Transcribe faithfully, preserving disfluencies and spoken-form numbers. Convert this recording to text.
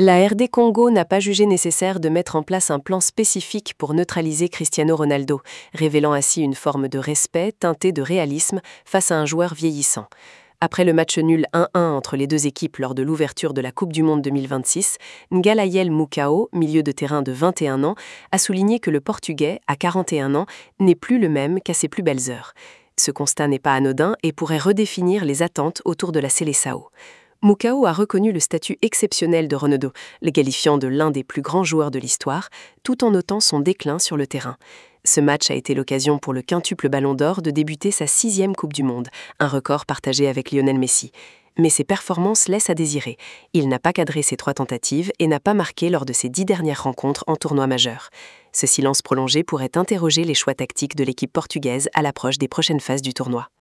La R D Congo n'a pas jugé nécessaire de mettre en place un plan spécifique pour neutraliser Cristiano Ronaldo, révélant ainsi une forme de respect teintée de réalisme face à un joueur vieillissant. Après le match nul un un entre les deux équipes lors de l'ouverture de la Coupe du Monde deux mille vingt-six, Ngalayel Mukao, milieu de terrain de vingt et un ans, a souligné que le Portugais, à quarante et un ans, n'est plus le même qu'à ses plus belles heures. Ce constat n'est pas anodin et pourrait redéfinir les attentes autour de la Seleção. Mukao a reconnu le statut exceptionnel de Ronaldo, le qualifiant de l'un des plus grands joueurs de l'histoire, tout en notant son déclin sur le terrain. Ce match a été l'occasion pour le quintuple Ballon d'Or de débuter sa sixième Coupe du Monde, un record partagé avec Lionel Messi. Mais ses performances laissent à désirer. Il n'a pas cadré ses trois tentatives et n'a pas marqué lors de ses dix dernières rencontres en tournoi majeur. Ce silence prolongé pourrait interroger les choix tactiques de l'équipe portugaise à l'approche des prochaines phases du tournoi.